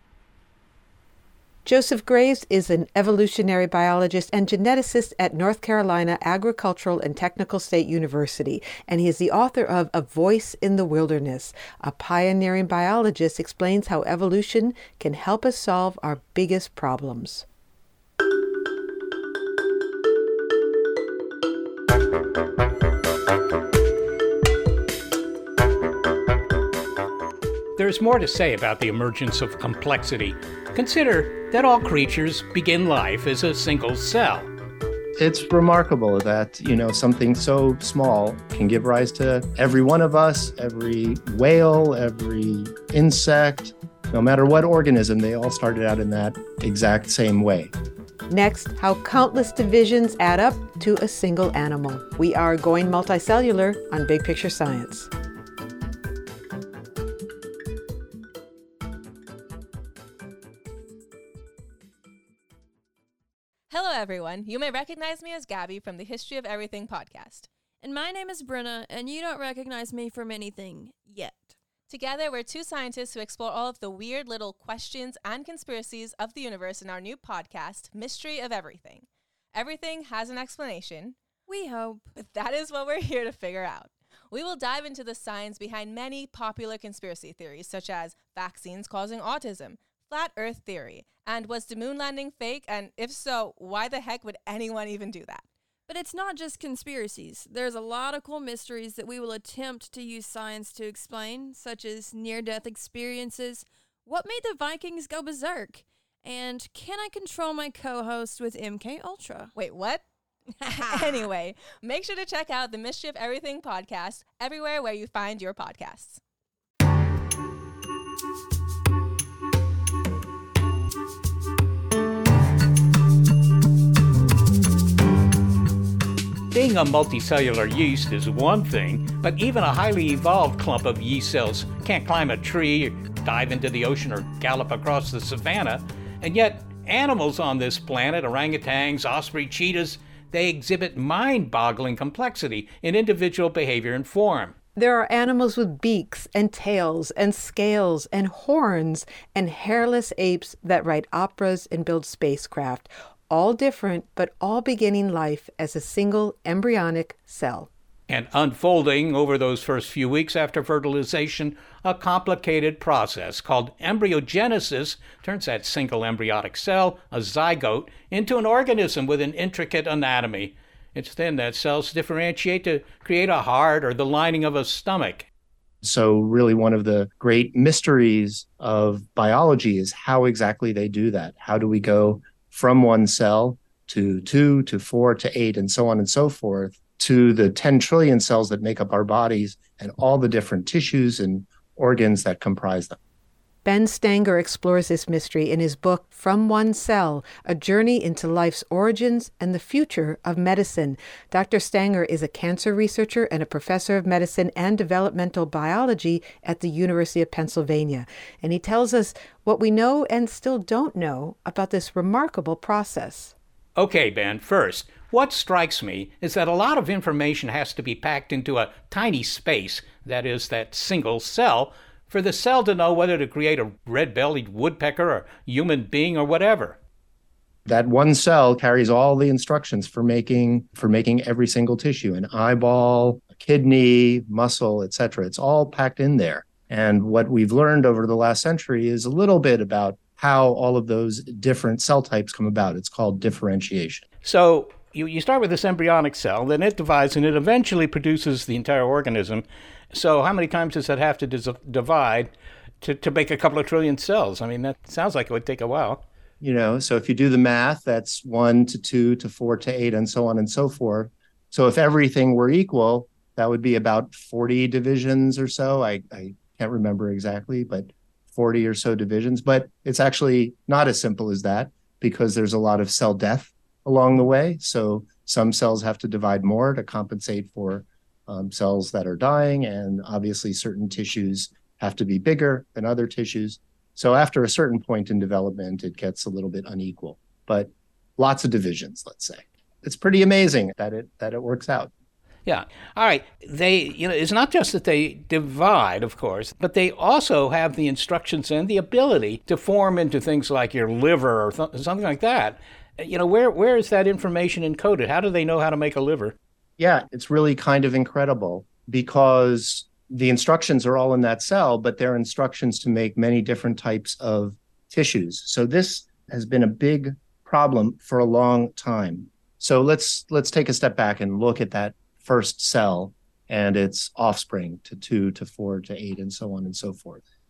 Speaker 9: Joseph Graves is an evolutionary biologist and geneticist at North Carolina Agricultural and Technical State University, and he is the author of A Voice in the Wilderness. A pioneering biologist explains how evolution can help us solve our biggest problems.
Speaker 10: there's more to say about the emergence of complexity. Consider that all creatures begin life as a single cell.
Speaker 18: It's remarkable that, you know, something so small can give rise to every one of us, every whale, every insect, no matter what organism, they all started out in that exact same way.
Speaker 9: Next, how countless divisions add up to a single animal. We are going multicellular on Big Picture Science.
Speaker 19: Hello, everyone. You may recognize me as Gabby from the History of Everything podcast.
Speaker 20: And my name is Brenna, and you don't recognize me from anything yet.
Speaker 19: Together, we're two scientists who explore all of the weird little questions and conspiracies of the universe in our new podcast, Mystery of Everything. Everything has an explanation.
Speaker 20: We hope.
Speaker 19: But that is what we're here to figure out. We will dive into the science behind many popular conspiracy theories, such as vaccines causing autism, flat Earth theory, and was the moon landing fake? And if so, why the heck would anyone even do that?
Speaker 20: But it's not just conspiracies. There's a lot of cool mysteries that we will attempt to use science to explain, such as near-death experiences, what made the Vikings go berserk, and can I control my co-host with M K Ultra?
Speaker 19: Wait, what? Anyway, make sure to check out the Mystery of Everything podcast everywhere where you find your podcasts.
Speaker 10: Being a multicellular yeast is one thing, but even a highly evolved clump of yeast cells can't climb a tree, or dive into the ocean, or gallop across the savannah. And yet, animals on this planet, orangutans, osprey, cheetahs, they exhibit mind-boggling complexity in individual behavior and form.
Speaker 9: There are animals with beaks and tails and scales and horns and hairless apes that write operas and build spacecraft, all different, but all beginning life as a single embryonic cell.
Speaker 10: And unfolding over those first few weeks after fertilization, a complicated process called embryogenesis turns that single embryonic cell, a zygote, into an organism with an intricate anatomy. It's then that cells differentiate to create a heart or the lining of a stomach.
Speaker 18: So really one of the great mysteries of biology is how exactly they do that. How do we go from one cell to two, to four, to eight, and so on and so forth, to the ten trillion cells that make up our bodies and all the different tissues and organs that comprise them.
Speaker 9: Ben Stanger explores this mystery in his book, From One Cell, A Journey into Life's Origins and the Future of Medicine. Doctor Stanger is a cancer researcher and a professor of medicine and developmental biology at the University of Pennsylvania. And he tells us what we know and still don't know about this remarkable process.
Speaker 10: Okay, Ben, first, what strikes me is that a lot of information has to be packed into a tiny space, that is, that single cell, for the cell to know whether to create a red-bellied woodpecker or human being or whatever.
Speaker 18: That one cell carries all the instructions for making for making every single tissue, an eyeball, a kidney, muscle, et cetera. It's all packed in there. And what we've learned over the last century is a little bit about how all of those different cell types come about. It's called differentiation.
Speaker 10: So you, you start with this embryonic cell, then it divides, and it eventually produces the entire organism. So how many times does that have to dis- divide to, to make a couple of trillion cells? I mean, that sounds like it would take a while.
Speaker 18: You know, so if you do the math, that's one to two to four to eight and so on and so forth. So if everything were equal, that would be about forty divisions or so. I, I can't remember exactly, but forty or so divisions. But it's actually not as simple as that because there's a lot of cell death along the way. So some cells have to divide more to compensate for Um, cells that are dying, and obviously certain tissues have to be bigger than other tissues. So after a certain point in development, it gets a little bit unequal, but lots of divisions, let's say. It's pretty amazing that it that it works out.
Speaker 10: Yeah. All right. They, you know, it's not just that they divide, of course, but they also have the instructions and the ability to form into things like your liver or th- something like that. You know, where where is that information encoded? How do they know how to make a liver?
Speaker 18: Yeah, it's really kind of incredible because the instructions are all in that cell, but they're instructions to make many different types of tissues. So this has been a big problem for a long time. So let's let's take a step back and look at that first cell and its offspring to two to four to eight and so on and so forth.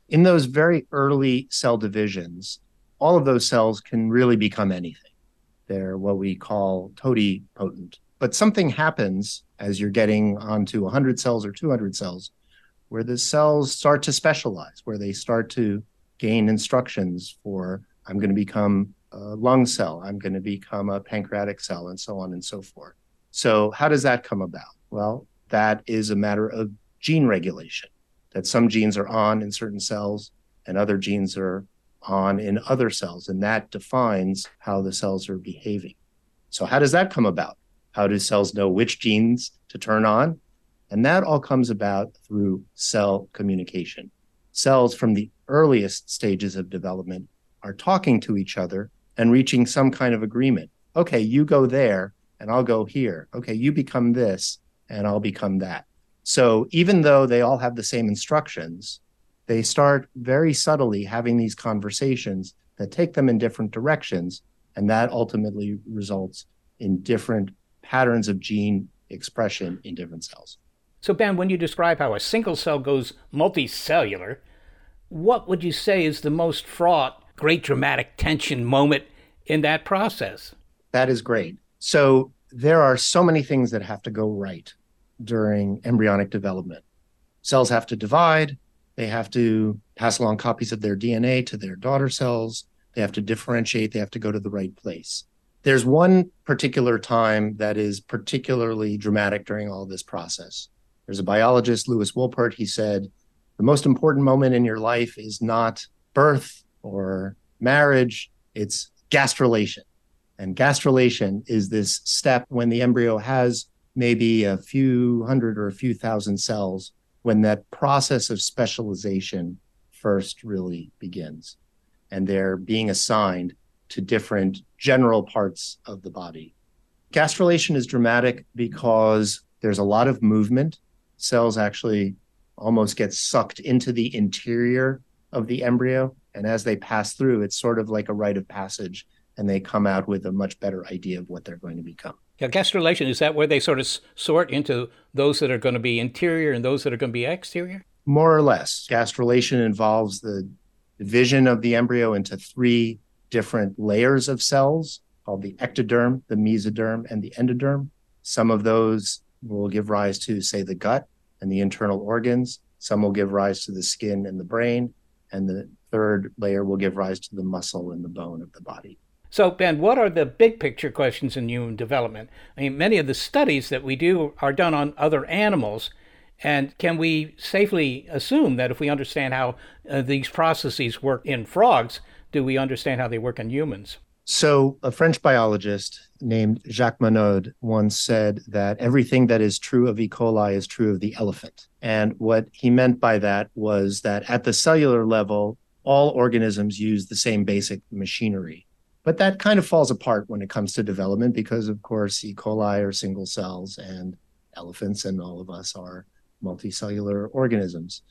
Speaker 18: In those very early cell divisions, all of those cells can really become anything. They're what we call totipotent. But something happens as you're getting onto one hundred cells or two hundred cells, where the cells start to specialize, where they start to gain instructions for, I'm going to become a lung cell, I'm going to become a pancreatic cell, and so on and so forth. So how does that come about? Well, that is a matter of gene regulation, that some genes are on in certain cells and other genes are on in other cells, and that defines how the cells are behaving. So how does that come about? How do cells know which genes to turn on? And that all comes about through cell communication. Cells from the earliest stages of development are talking to each other and reaching some kind of agreement. Okay, you go there and I'll go here. Okay, you become this and I'll become that. So even though they all have the same instructions, they start very subtly having these conversations that take them in different directions, and that ultimately results in different patterns of gene expression in different cells.
Speaker 10: So Ben, when you describe how a single cell goes multicellular, what would you say is the most fraught, great dramatic tension moment in that process?
Speaker 18: That is great. So there are so many things that have to go right during embryonic development. Cells have to divide. They have to pass along copies of their D N A to their daughter cells. They have to differentiate. They have to go to the right place. There's one particular time that is particularly dramatic during all this process. There's a biologist, Lewis Wolpert. He said, the most important moment in your life is not birth or marriage, it's gastrulation. And gastrulation is this step when the embryo has maybe a few hundred or a few thousand cells, when that process of specialization first really begins. And they're being assigned to different general parts of the body. Gastrulation is dramatic because there's a lot of movement. Cells actually almost get sucked into the interior of the embryo. And as they pass through, it's sort of like a rite of passage, and they come out with a much better idea of what they're going to become.
Speaker 10: Yeah, gastrulation, is that where they sort of sort into those that are going to be interior and those that are going to be exterior?
Speaker 18: More or less. Gastrulation involves the division of the embryo into three different layers of cells called the ectoderm, the mesoderm, and the endoderm. Some of those will give rise to, say, the gut and the internal organs. Some will give rise to the skin and the brain. And the third layer will give rise to the muscle and the bone of the body.
Speaker 10: So, Ben, what are the big picture questions in human development? I mean, many of the studies that we do are done on other animals. And can we safely assume that if we understand how uh, these processes work in frogs, do we understand how they work in humans?
Speaker 18: So a French biologist named Jacques Monod once said that everything that is true of E. coli is true of the elephant. And what he meant by that was that at the cellular level, all organisms use the same basic machinery. But that kind of falls apart when it comes to development because, of course, E. coli are single cells and elephants and all of us are multicellular organisms.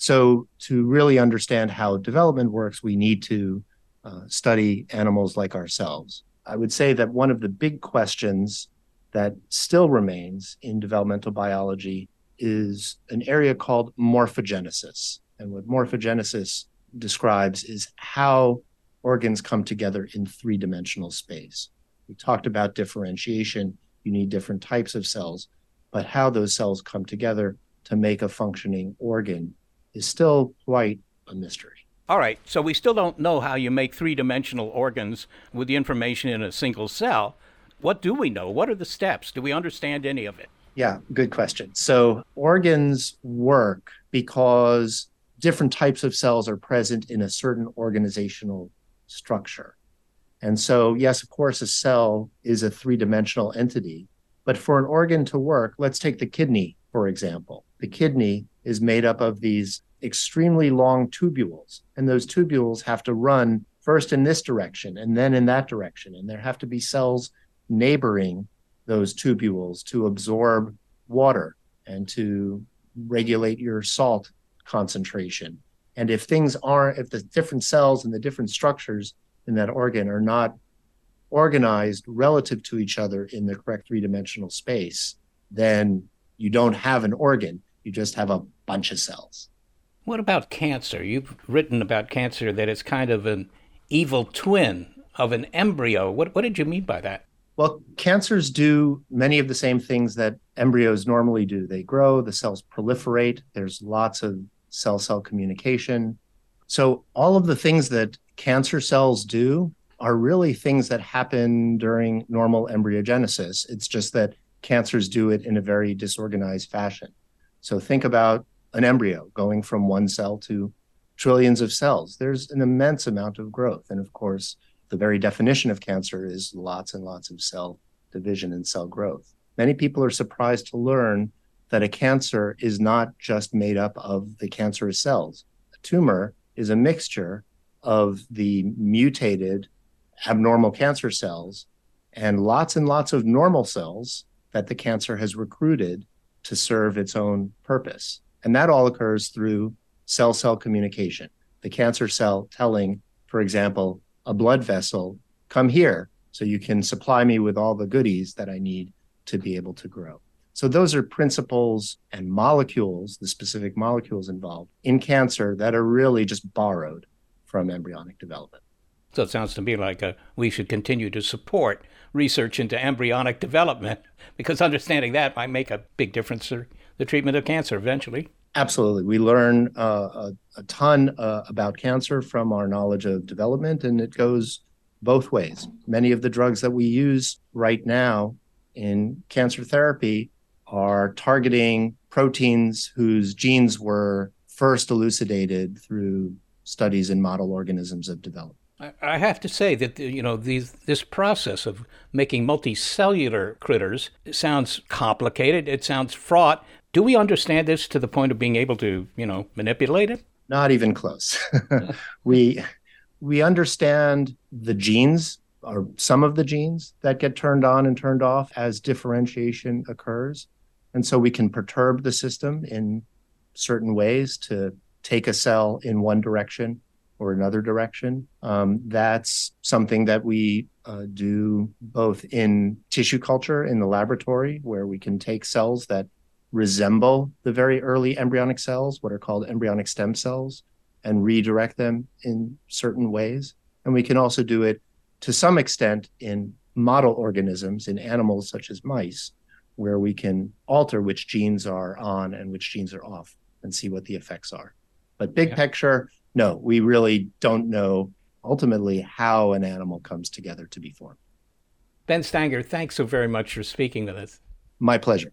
Speaker 18: So to really understand how development works, we need to uh, study animals like ourselves. I would say that one of the big questions that still remains in developmental biology is an area called morphogenesis. And what morphogenesis describes is how organs come together in three-dimensional space. We talked about differentiation. You need different types of cells, but how those cells come together to make a functioning organ is still quite a mystery.
Speaker 10: All right, so we still don't know how you make three-dimensional organs with the information in a single cell. What do we know? What are the steps? Do we understand any of it?
Speaker 18: Yeah, good question. So organs work because different types of cells are present in a certain organizational structure. And so, yes, of course, a cell is a three-dimensional entity, but for an organ to work, let's take the kidney, for example. The kidney is made up of these extremely long tubules, and those tubules have to run first in this direction and then in that direction. And there have to be cells neighboring those tubules to absorb water and to regulate your salt concentration. And if things aren't, if the different cells and the different structures in that organ are not organized relative to each other in the correct three-dimensional space, then you don't have an organ. You just have a bunch of cells.
Speaker 10: What about cancer? You've written about cancer that it's kind of an evil twin of an embryo. What, what did you mean by that?
Speaker 18: Well, cancers do many of the same things that embryos normally do. They grow, the cells proliferate, there's lots of cell-cell communication. So all of the things that cancer cells do are really things that happen during normal embryogenesis. It's just that cancers do it in a very disorganized fashion. So think about an embryo going from one cell to trillions of cells. There's an immense amount of growth. And of course, the very definition of cancer is lots and lots of cell division and cell growth. Many people are surprised to learn that a cancer is not just made up of the cancerous cells. A tumor is a mixture of the mutated abnormal cancer cells and lots and lots of normal cells that the cancer has recruited to serve its own purpose. And that all occurs through cell-cell communication. The cancer cell telling, for example, a blood vessel, come here so you can supply me with all the goodies that I need to be able to grow. So those are principles and molecules, the specific molecules involved in cancer that are really just borrowed from embryonic development.
Speaker 10: So it sounds to me like uh, we should continue to support research into embryonic development, because understanding that might make a big difference for the treatment of cancer eventually.
Speaker 18: Absolutely. We learn uh, a, a ton uh, about cancer from our knowledge of development, and it goes both ways. Many of the drugs that we use right now in cancer therapy are targeting proteins whose genes were first elucidated through studies in model organisms of development.
Speaker 10: I have to say that, you know, these, this process of making multicellular critters sounds complicated. It sounds fraught. Do we understand this to the point of being able to, you know, manipulate it?
Speaker 18: Not even close. we we understand the genes, or some of the genes that get turned on and turned off as differentiation occurs. And so we can perturb the system in certain ways to take a cell in one direction or another direction. Um, that's something that we uh, do both in tissue culture in the laboratory, where we can take cells that resemble the very early embryonic cells, what are called embryonic stem cells, and redirect them in certain ways. And we can also do it to some extent in model organisms, in animals such as mice, where we can alter which genes are on and which genes are off and see what the effects are. But big yeah. picture, no, we really don't know ultimately how an animal comes together to be formed.
Speaker 10: Ben Stanger, thanks so very much for speaking with us.
Speaker 18: My pleasure.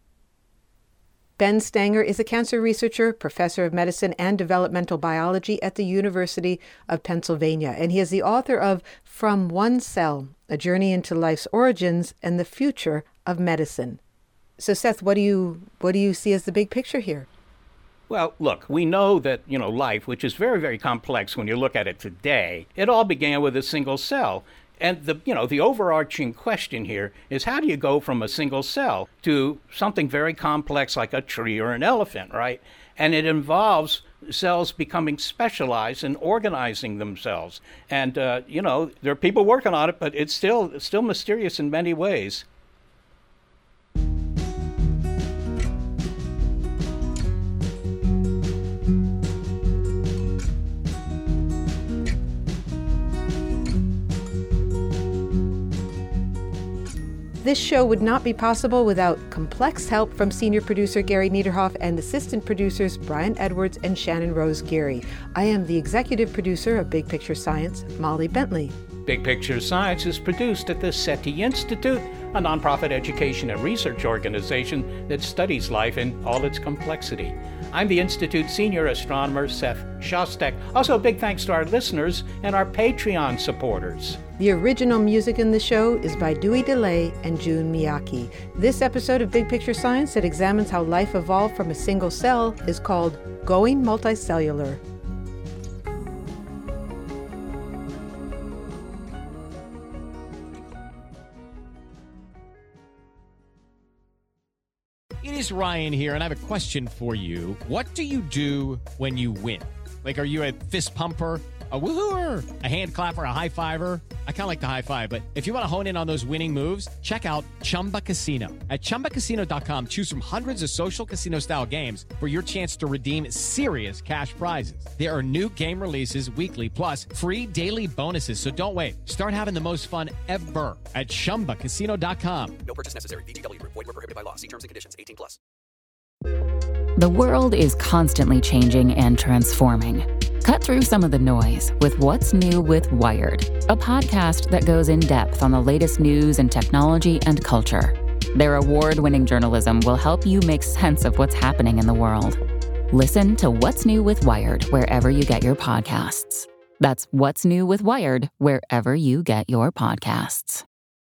Speaker 9: Ben Stanger is a cancer researcher, professor of medicine and developmental biology at the University of Pennsylvania, and he is the author of From One Cell, A Journey into Life's Origins and the Future of Medicine. So, Seth, what do you what do you see as the big picture here?
Speaker 10: Well, look, we know that, you know, life, which is very, very complex when you look at it today, it all began with a single cell. And the, you know, the overarching question here is, how do you go from a single cell to something very complex like a tree or an elephant, right? And it involves cells becoming specialized and organizing themselves. And, uh, you know, there are people working on it, but it's still, it's still mysterious in many ways.
Speaker 9: This show would not be possible without complex help from senior producer Gary Niederhoff and assistant producers Brian Edwards and Shannon Rose Geary. I am the executive producer of Big Picture Science, Molly Bentley.
Speaker 10: Big Picture Science is produced at the SETI Institute, a nonprofit education and research organization that studies life in all its complexity. I'm the Institute's senior astronomer, Seth Shostak. Also, a big thanks to our listeners and our Patreon supporters.
Speaker 9: The original music in the show is by Dewey DeLay and Jun Miyake. This episode of Big Picture Science that examines how life evolved from a single cell is called Going Multicellular.
Speaker 21: It is Ryan here, and I have a question for you. What do you do when you win? Like, are you a fist pumper? A woohooer, a hand clapper, a high fiver. I kind of like the high five, but if you want to hone in on those winning moves, check out Chumba Casino. At chumba casino dot com, choose from hundreds of social casino style games for your chance to redeem serious cash prizes. There are new game releases weekly, plus free daily bonuses. So don't wait. Start having the most fun ever at chumba casino dot com.
Speaker 1: No purchase necessary. V G W Group. Void where prohibited by law. See terms and conditions. eighteen plus.
Speaker 22: The world is constantly changing and transforming. Cut through some of the noise with What's New with Wired, a podcast that goes in depth on the latest news and technology and culture. Their award-winning journalism will help you make sense of what's happening in the world. Listen to What's New with Wired wherever you get your podcasts. That's What's New with Wired wherever you get your podcasts.